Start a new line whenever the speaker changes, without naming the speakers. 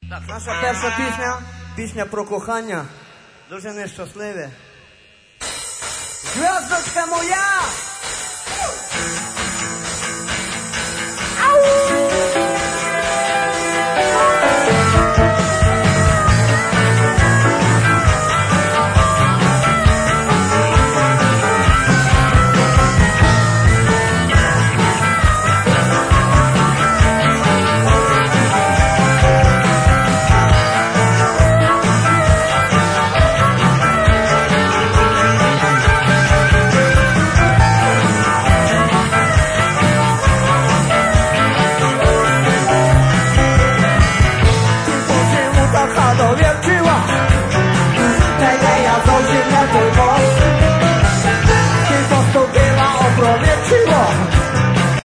Так, наша перша пісня про кохання, дуже нещасливе. Зв'язочка моя! Ау!